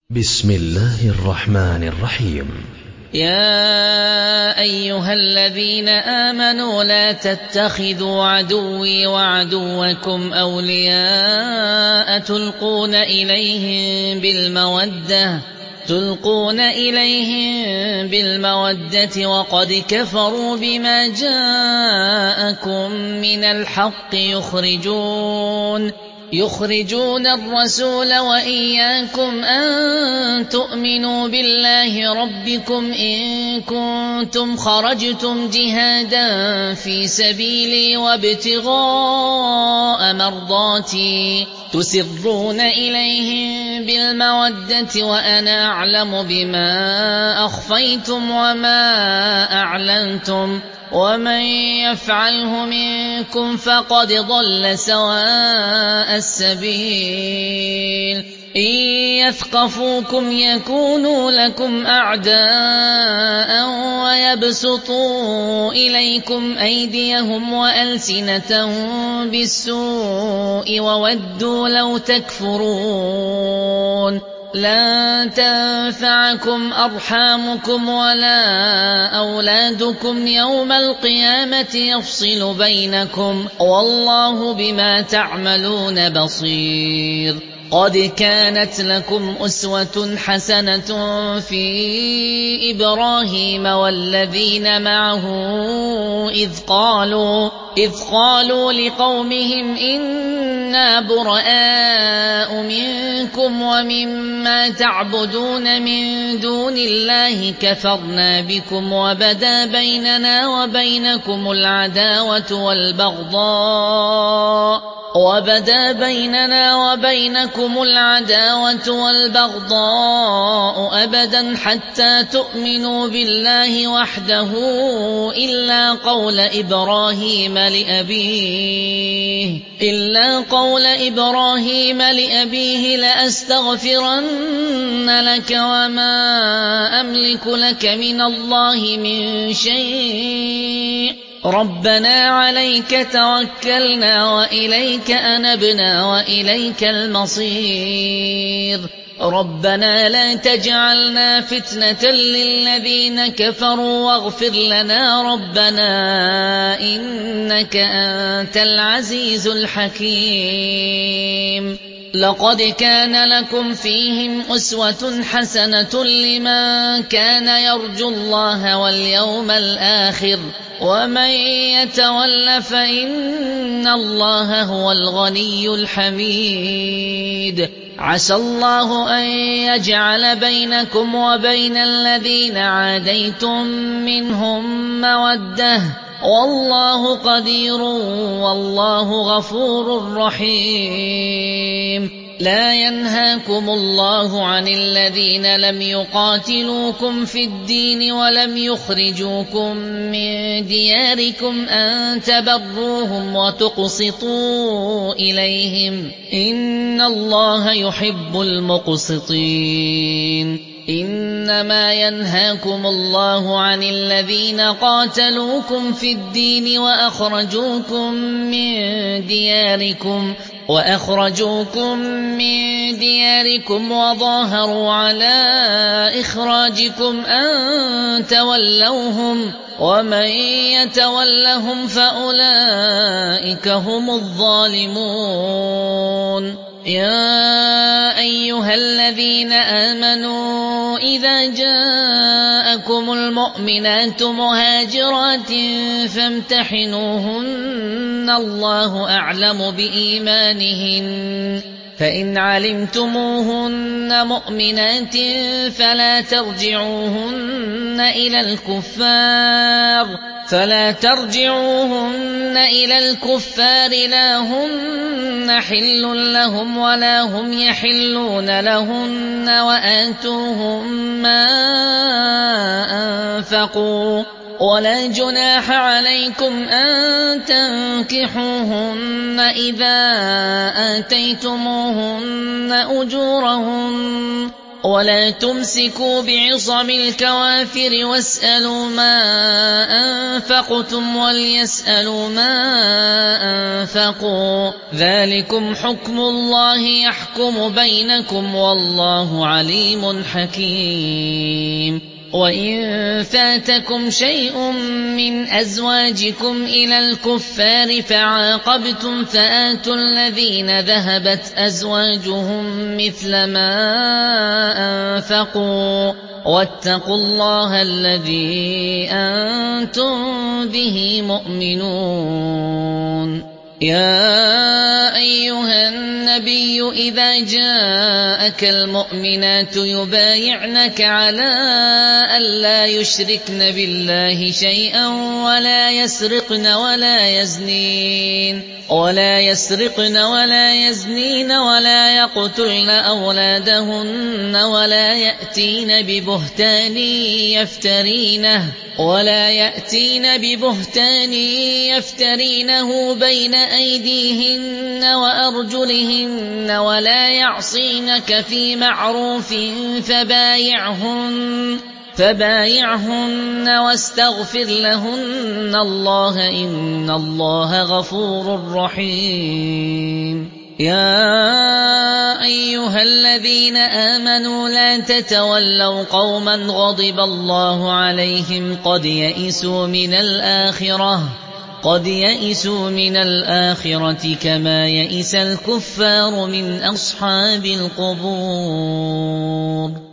بسم الله الرحمن الرحيم. يا أيها الذين آمنوا لا تتخذوا عدوي وعدوكم أولياء تلقون إليهم بالمودة وقد كفروا بما جاءكم من الحق يخرجون الرسول وإياكم أن تؤمنوا بالله ربكم إن كنتم خرجتم جهادا في سبيلي وابتغاء مرضاتي تسرون إليهم بالمودة وأنا أعلم بما أخفيتم وما أعلنتم ومن يفعله منكم فقد ضل سواء السبيل إن يثقفوكم يكونوا لكم أعداء ويبسطوا إليكم أيديهم وألسنتهم بالسوء وودوا لو تكفرون لن تنفعكم أرحامكم ولا أولادكم يوم القيامة يفصل بينكم والله بما تعملون بصير قد كانت لكم أسوة حسنة في إبراهيم والذين معه إذ قالوا لقومهم إنا براء منكم ومما تعبدون من دون الله كفرنا بكم وبدا بيننا وبينكم العداوة والبغضاء أبدا حتى تؤمنوا بالله وحده إلا قول إبراهيم لأبيه لأستغفرن لك وما أملك لك من الله من شيء ربنا عليك توكلنا وإليك أنبنا وإليك المصير ربنا لا تجعلنا فتنة للذين كفروا واغفر لنا ربنا إنك أنت العزيز الحكيم لقد كان لكم فيهم أسوة حسنة لمن كان يرجو الله واليوم الآخر ومن يتول فإن الله هو الغني الحميد عسى الله أن يجعل بينكم وبين الذين عاديتم منهم مودة والله قدير والله غفور رحيم لا ينهاكم الله عن الذين لم يقاتلوكم في الدين ولم يخرجوكم من دياركم أن تبروهم وتقسطوا إليهم إن الله يحب المقسطين إنما ينهاكم الله عن الذين قاتلوكم في الدين وأخرجوكم من دياركم وظاهروا على إخراجكم أن تولوهم ومن يتولهم فأولئك هم الظالمون يا أيها الذين آمنوا إذا جاءكم المؤمنات مهاجرات فامتحنوهن الله أعلم بإيمانهن فإن علمتموهن مؤمنات فلا ترجعوهن إلى الكفار لا هن حل لهم ولا هم يحلون لهن وآتوهم ما أنفقوا ولا جناح عليكم أن تنكحوهن إذا آتيتموهن أجورهن ولا تمسكوا بعصم الكوافر واسألوا ما أنفقتم وليسألوا ما أنفقوا ذلكم حكم الله يحكم بينكم والله عليم حكيم وإن فاتكم شيء من أزواجكم إلى الكفار فعاقبتم فآتوا الذين ذهبت أزواجهم مثل ما أنفقوا واتقوا الله الذي أنتم به مؤمنون يا أيها النبي إذا جاءك المؤمنات يبايعنك على ألا يشركن بالله شيئا ولا يسرقن ولا يزنين ولا يقتلن أولادهن ولا يأتين ببهتان يفترينه بين أيديهن وأرجلهن ولا يعصينك في معروف فبايعهن واستغفر لهن الله إن الله غفور رحيم يا أيها الذين آمنوا لا تتولوا قوما غضب الله عليهم قد يئسوا من الآخرة كما يئس الكفار من أصحاب القبور